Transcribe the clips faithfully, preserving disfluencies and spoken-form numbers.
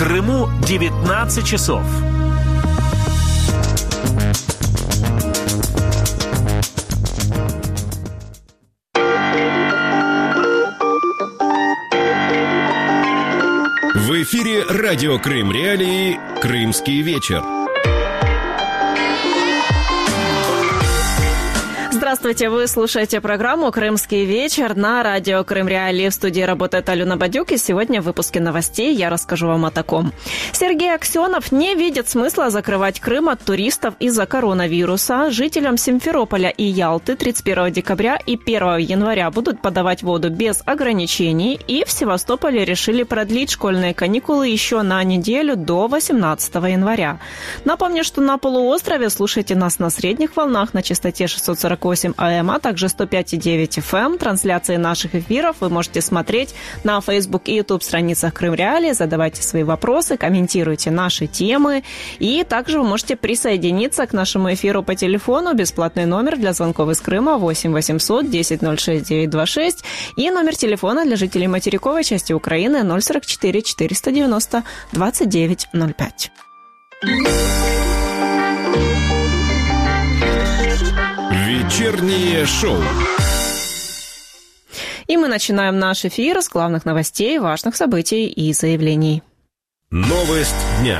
Крыму девятнадцать часов. В эфире радио Крым Реалии «Крымский вечер». Здравствуйте, вы слушаете программу «Крымский вечер» на радио Крым Реалии. В студии работает Алена Бадюк, и сегодня в выпуске новостей я расскажу вам о таком. Сергей Аксенов не видит смысла закрывать Крым от туристов из-за коронавируса. Жителям Симферополя и Ялты тридцать первого декабря и первого января будут подавать воду без ограничений, и в Севастополе решили продлить школьные каникулы еще на неделю до восемнадцатого января. Напомню, что на полуострове слушайте нас на средних волнах на частоте шестьсот сорок восемь АМ, а также сто пять и девять эф эм. Трансляции наших эфиров вы можете смотреть на Facebook и YouTube страницах Крым Реалии. Задавайте свои вопросы, комментируйте наши темы. И также вы можете присоединиться к нашему эфиру по телефону. Бесплатный номер для звонков из Крыма восемь восемьсот десять ноль шесть девятьсот двадцать шесть. И номер телефона для жителей материковой части Украины ноль сорок четыре четыреста девяносто двадцать девять ноль пять. Вечернее шоу. И мы начинаем наш эфир с главных новостей, важных событий и заявлений. Новость дня.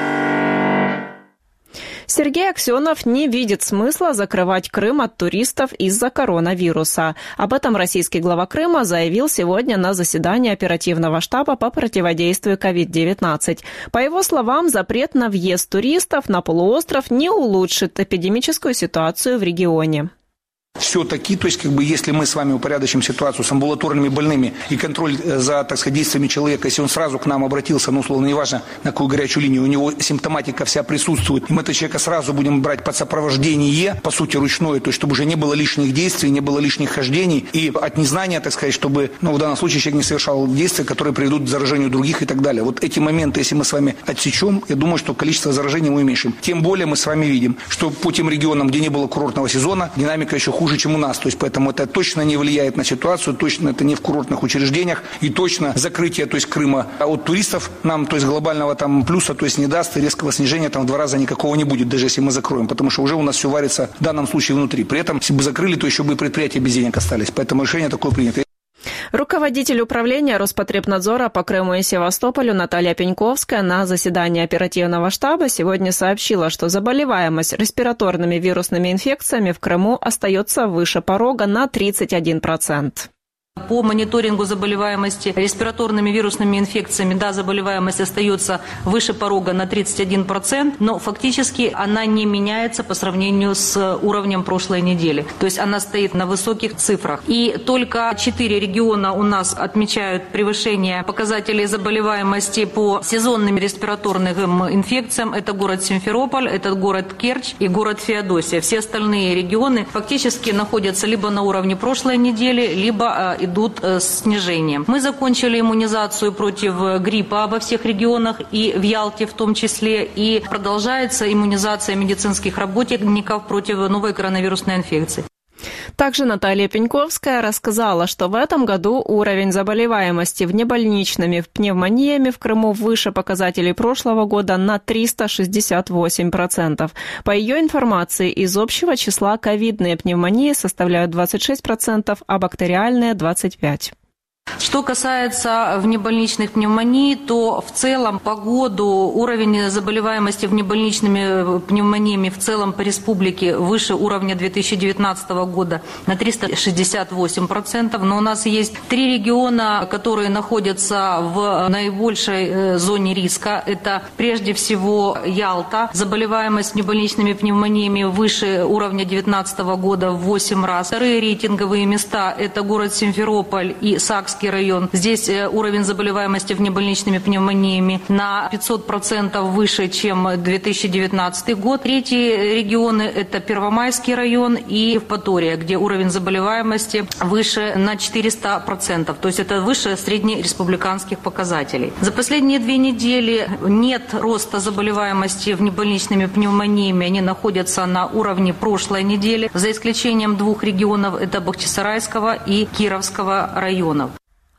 Сергей Аксенов не видит смысла закрывать Крым от туристов из-за коронавируса. Об этом российский глава Крыма заявил сегодня на заседании оперативного штаба по противодействию ковид девятнадцать. По его словам, запрет на въезд туристов на полуостров не улучшит эпидемическую ситуацию в регионе. Все-таки, то есть, как бы, если мы с вами упорядочим ситуацию с амбулаторными больными и контроль за, так сказать, действиями человека, если он сразу к нам обратился, ну, условно, неважно, на какую горячую линию, у него симптоматика вся присутствует, и мы этого человека сразу будем брать под сопровождение, по сути, ручное, то есть, чтобы уже не было лишних действий, не было лишних хождений, и от незнания, так сказать, чтобы, ну, в данном случае человек не совершал действия, которые приведут к заражению других и так далее. Вот эти моменты, если мы с вами отсечем, я думаю, что количество заражений мы уменьшим. Тем более мы с вами видим, что по тем регионам, где не было курортного сезона, динамика еще хуже, чем у нас. То есть, поэтому это точно не влияет на ситуацию, точно это не в курортных учреждениях, и точно закрытие, то есть, Крыма от туристов нам, то есть, глобального там плюса, то есть, не даст, и резкого снижения там в два раза никакого не будет, даже если мы закроем, потому что уже у нас все варится в данном случае внутри. При этом, если бы закрыли, то еще бы и предприятия без денег остались. Поэтому решение такое принято. Руководитель управления Роспотребнадзора по Крыму и Севастополю Наталья Пеньковская на заседании оперативного штаба сегодня сообщила, что заболеваемость респираторными вирусными инфекциями в Крыму остается выше порога на тридцать один процент. По мониторингу заболеваемости респираторными вирусными инфекциями, да, заболеваемость остается выше порога на тридцать один процент, но фактически она не меняется по сравнению с уровнем прошлой недели. То есть она стоит на высоких цифрах. И только четыре региона у нас отмечают превышение показателей заболеваемости по сезонным респираторным инфекциям. Это город Симферополь, это город Керчь и город Феодосия. Все остальные регионы фактически находятся либо на уровне прошлой недели, либо идут с снижением. Мы закончили иммунизацию против гриппа во всех регионах и в Ялте в том числе. И продолжается иммунизация медицинских работников против новой коронавирусной инфекции. Также Наталья Пеньковская рассказала, что в этом году уровень заболеваемости внебольничными пневмониями в Крыму выше показателей прошлого года на триста шестьдесят восемь процентов. По ее информации, из общего числа ковидные пневмонии составляют двадцать шесть процентов, а бактериальные – двадцать пять процентов. Что касается внебольничных пневмоний, то в целом по году уровень заболеваемости внебольничными пневмониями в целом по республике выше уровня две тысячи девятнадцатого года на триста шестьдесят восемь процентов. Но у нас есть три региона, которые находятся в наибольшей зоне риска. Это прежде всего Ялта. Заболеваемость внебольничными пневмониями выше уровня две тысячи девятнадцатого года в восемь раз. Вторые рейтинговые места – это город Симферополь и Сакский район. Здесь уровень заболеваемости внебольничными пневмониями на пятьсот процентов выше, чем две тысячи девятнадцатый год. Третьи регионы – это Первомайский район и Евпатория, где уровень заболеваемости выше на четыреста процентов. То есть это выше среднереспубликанских показателей. За последние две недели нет роста заболеваемости внебольничными пневмониями. Они находятся на уровне прошлой недели, за исключением двух регионов – это Бахчисарайского и Кировского районов.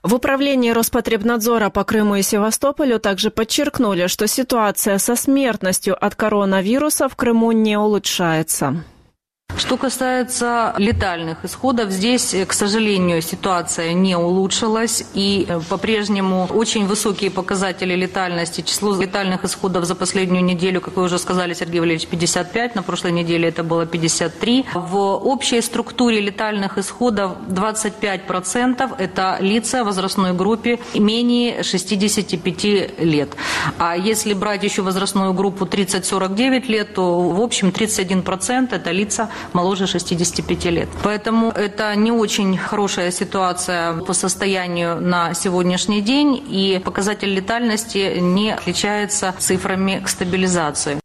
В управлении Роспотребнадзора по Крыму и Севастополю также подчеркнули, что ситуация со смертностью от коронавируса в Крыму не улучшается. Что касается летальных исходов, здесь, к сожалению, ситуация не улучшилась, и по-прежнему очень высокие показатели летальности. Число летальных исходов за последнюю неделю, как вы уже сказали, Сергей Валерьевич, пятьдесят пять, на прошлой неделе это было пятьдесят три. В общей структуре летальных исходов двадцать пять процентов это лица в возрастной группе менее шестидесяти пяти лет. А если брать еще возрастную группу тридцать сорок девять лет, то в общем тридцать один процент это лица моложе шестидесяти пяти лет. Поэтому это не очень хорошая ситуация по состоянию на сегодняшний день, и показатель летальности не отличается цифрами к стабилизации.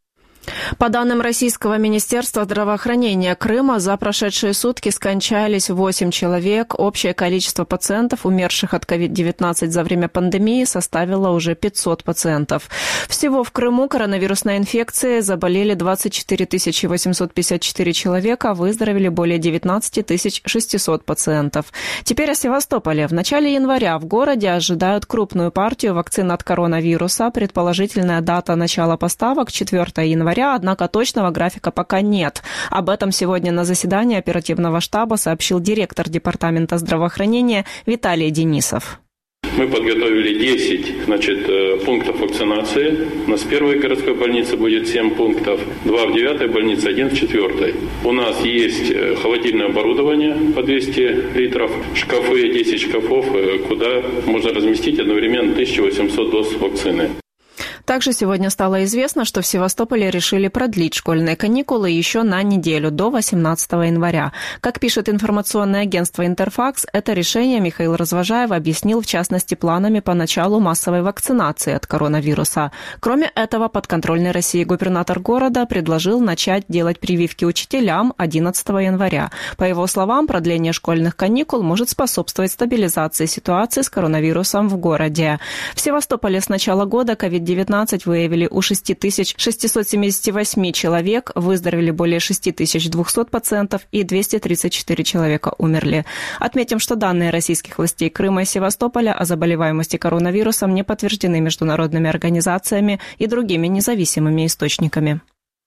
По данным Российского министерства здравоохранения Крыма, за прошедшие сутки скончались восемь человек. Общее количество пациентов, умерших от ковид девятнадцать за время пандемии, составило уже пятьсот пациентов. Всего в Крыму коронавирусной инфекцией заболели двадцать четыре тысячи восемьсот пятьдесят четыре человека, выздоровели более девятнадцать тысяч шестьсот пациентов. Теперь о Севастополе. В начале января в городе ожидают крупную партию вакцин от коронавируса. Предположительная дата начала поставок четвёртого января, однако точного графика пока нет. Об этом сегодня на заседании оперативного штаба сообщил директор Департамента здравоохранения Виталий Денисов. Мы подготовили десять значит, пунктов вакцинации. У нас в первой городской больнице будет семь пунктов, два в девятой больнице, один в четвертой. У нас есть холодильное оборудование по двести литров, шкафы, десять шкафов, куда можно разместить одновременно тысячу восемьсот доз вакцины. Также сегодня стало известно, что в Севастополе решили продлить школьные каникулы еще на неделю, до восемнадцатого января. Как пишет информационное агентство «Интерфакс», это решение Михаил Развожаев объяснил, в частности, планами по началу массовой вакцинации от коронавируса. Кроме этого, подконтрольный России губернатор города предложил начать делать прививки учителям одиннадцатого января. По его словам, продление школьных каникул может способствовать стабилизации ситуации с коронавирусом в городе. В Севастополе с начала года ковид девятнадцать выявили у шесть тысяч шестьсот семьдесят восемь человек, выздоровели более шесть тысяч двести пациентов и двести тридцать четыре человека умерли. Отметим, что данные российских властей Крыма и Севастополя о заболеваемости коронавирусом не подтверждены международными организациями и другими независимыми источниками.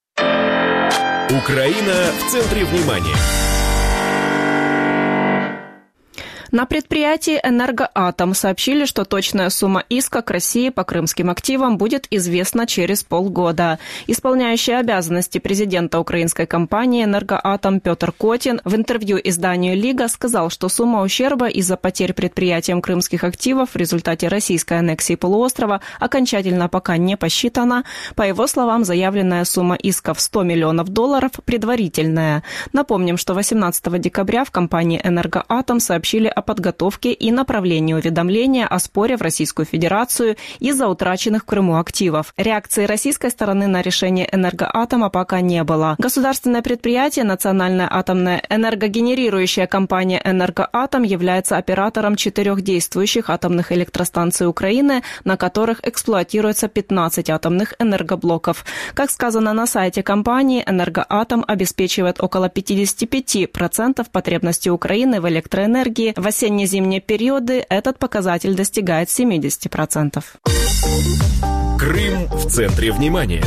Украина в центре внимания. На предприятии «Энергоатом» сообщили, что точная сумма иска к России по крымским активам будет известна через полгода. Исполняющий обязанности президента украинской компании «Энергоатом» Петр Котин в интервью изданию «Лига» сказал, что сумма ущерба из-за потерь предприятием крымских активов в результате российской аннексии полуострова окончательно пока не посчитана. По его словам, заявленная сумма иска в сто миллионов долларов предварительная. Напомним, что восемнадцатого декабря в компании «Энергоатом» сообщили о подготовке и направлении уведомления о споре в Российскую Федерацию из-за утраченных в Крыму активов. Реакции российской стороны на решение «Энергоатома» пока не было. Государственное предприятие «Национальная атомная энергогенерирующая компания «Энергоатом» является оператором четырех действующих атомных электростанций Украины, на которых эксплуатируется пятнадцать атомных энергоблоков. Как сказано на сайте компании, «Энергоатом» обеспечивает около пятьдесят пять процентов потребностей Украины в электроэнергии. В осенне-зимние периоды этот показатель достигает семьдесят процентов. Крым в центре внимания.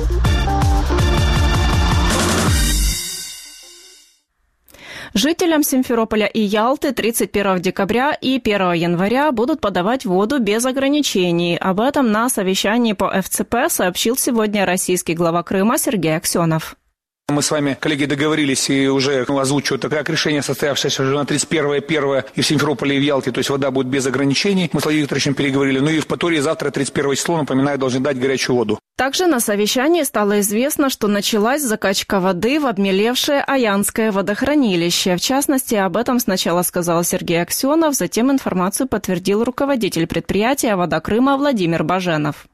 Жителям Симферополя и Ялты тридцать первого декабря и первого января будут подавать воду без ограничений. Об этом на совещании по эф цэ пэ сообщил сегодня российский глава Крыма Сергей Аксенов. Мы с вами, коллеги, договорились и уже озвучивают, как решение, состоявшееся уже на тридцать первое первое и в Симферополе, и в Ялте, то есть вода будет без ограничений. Мы с Владимиром Викторовичем переговорили. Ну и в Патории завтра, тридцать первое число, напоминаю, должны дать горячую воду. Также на совещании стало известно, что началась закачка воды в обмелевшее Аянское водохранилище. В частности, об этом сначала сказал Сергей Аксенов, затем информацию подтвердил руководитель предприятия «Вода Крыма» Владимир Баженов.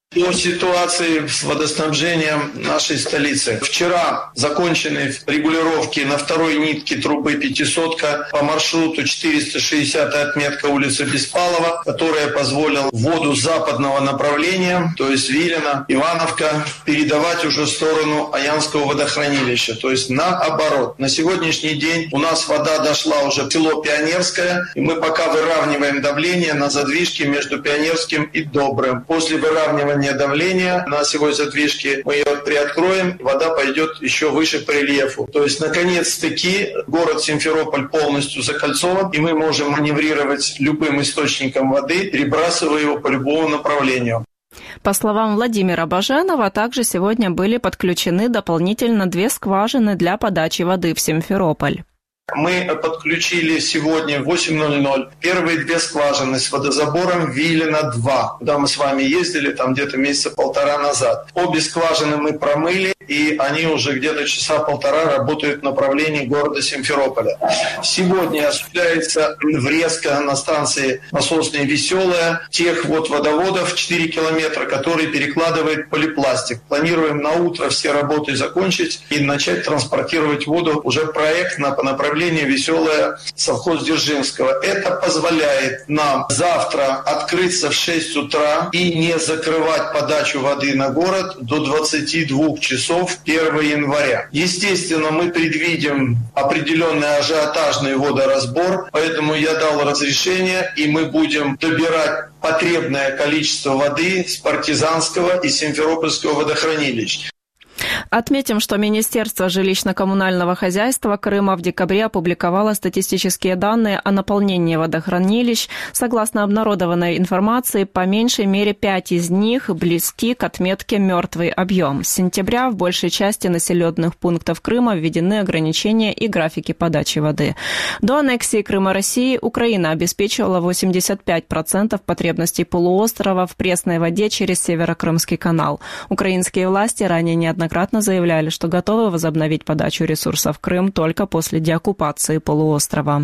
По ситуации с водоснабжением нашей столицы. Вчера закончены регулировки на второй нитке трубы пятисотка по маршруту четыреста шестидесятая отметка улицы Беспалова, которая позволила воду западного направления, то есть Вилина, Ивановка, передавать уже в сторону Аянского водохранилища, то есть наоборот. На сегодняшний день у нас вода дошла уже в село Пионерское, и мы пока выравниваем давление на задвижке между Пионерским и Добрым. После выравнивания давления на осевой задвижке мы ее приоткроем, вода пойдет еще выше по рельефу. То есть, наконец-таки, город Симферополь полностью закольцован, и мы можем маневрировать любым источником воды, перебрасывая его по любому направлению. По словам Владимира Баженова, также сегодня были подключены дополнительно две скважины для подачи воды в Симферополь. Мы подключили сегодня в восемь ноль ноль первые две скважины с водозабором Вилина-два, куда мы с вами ездили там где-то месяца полтора назад. Обе скважины мы промыли, и они уже где-то часа полтора работают в направлении города Симферополя. Сегодня осуществляется врезка на станции насосной «Веселая» тех вот водоводов четыре километра, которые перекладывает полипластик. Планируем на утро все работы закончить и начать транспортировать воду уже проектно по направлению «Веселая» совхоз Дзержинского. Это позволяет нам завтра открыться в шесть утра и не закрывать подачу воды на город до двадцати двух часов первого января. Естественно, мы предвидим определенный ажиотажный водоразбор, поэтому я дал разрешение, и мы будем добирать потребное количество воды с Партизанского и Симферопольского водохранилищ. Отметим, что Министерство жилищно-коммунального хозяйства Крыма в декабре опубликовало статистические данные о наполнении водохранилищ. Согласно обнародованной информации, по меньшей мере пять из них близки к отметке «мертвый объем». С сентября в большей части населенных пунктов Крыма введены ограничения и графики подачи воды. До аннексии Крыма России Украина обеспечивала восемьдесят пять процентов потребностей полуострова в пресной воде через Северокрымский канал. Украинские власти ранее неоднократно заявляли, что готовы возобновить подачу ресурсов в Крым только после деоккупации полуострова.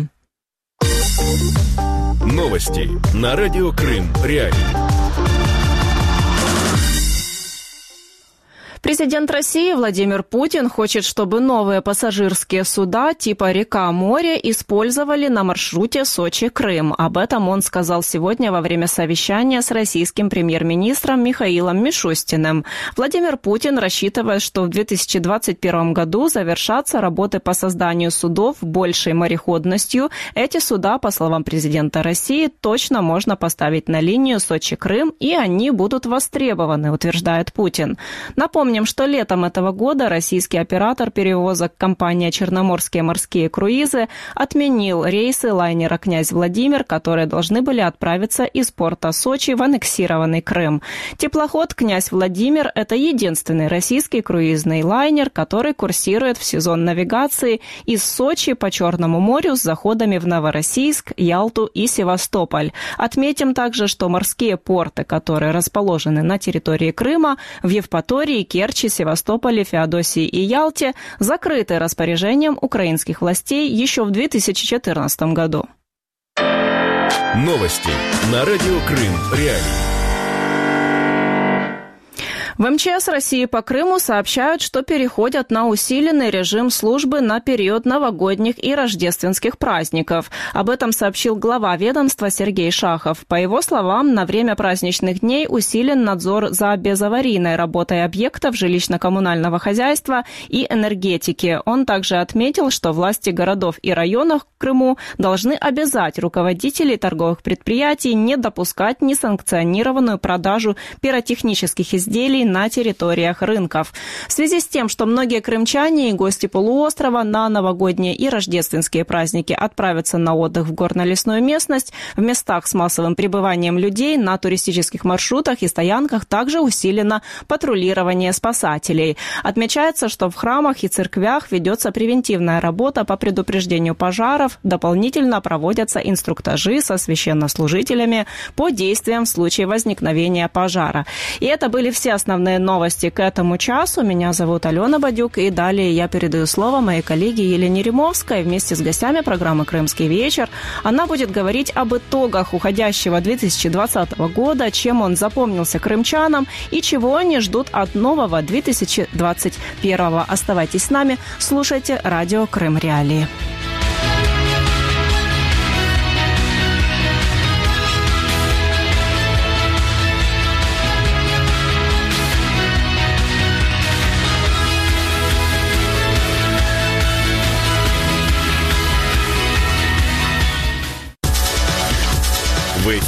Новости на радио Крым Реалии. Президент России Владимир Путин хочет, чтобы новые пассажирские суда типа «Река-море» использовали на маршруте Сочи-Крым. Об этом он сказал сегодня во время совещания с российским премьер-министром Михаилом Мишустиным. Владимир Путин рассчитывает, что в две тысячи двадцать первом году завершатся работы по созданию судов большей мореходностью. Эти суда, по словам президента России, точно можно поставить на линию Сочи-Крым, и они будут востребованы, утверждает Путин. Напомню, что летом этого года российский оператор перевозок компания «Черноморские морские круизы» отменил рейсы лайнера «Князь Владимир», которые должны были отправиться из порта Сочи в аннексированный Крым. Теплоход «Князь Владимир» – это единственный российский круизный лайнер, который курсирует в сезон навигации из Сочи по Черному морю с заходами в Новороссийск, Ялту и Севастополь. Отметим также, что морские порты, которые расположены на территории Крыма, в Евпатории, Керчи, Севастополе, Феодосии и Ялте, закрыты распоряжением украинских властей еще в две тысячи четырнадцатом году. Новости на радио Крым Реалии. В эм че эс России по Крыму сообщают, что переходят на усиленный режим службы на период новогодних и рождественских праздников. Об этом сообщил глава ведомства Сергей Шахов. По его словам, на время праздничных дней усилен надзор за безаварийной работой объектов жилищно-коммунального хозяйства и энергетики. Он также отметил, что власти городов и районов в Крыму должны обязать руководителей торговых предприятий не допускать несанкционированную продажу пиротехнических изделий на территориях рынков. В связи с тем, что многие крымчане и гости полуострова на новогодние и рождественские праздники отправятся на отдых в горно-лесную местность, в местах с массовым пребыванием людей на туристических маршрутах и стоянках также усилено патрулирование спасателей. Отмечается, что в храмах и церквях ведется превентивная работа по предупреждению пожаров, дополнительно проводятся инструктажи со священнослужителями по действиям в случае возникновения пожара. И это были все основные основные новости к этому часу. Меня зовут Алена Бадюк, и далее я передаю слово моей коллеге Елене Римовской вместе с гостями программы «Крымский вечер». Она будет говорить об итогах уходящего две тысячи двадцатого года, чем он запомнился крымчанам и чего они ждут от нового две тысячи двадцать первого. Оставайтесь с нами, слушайте радио «Крым Реалии».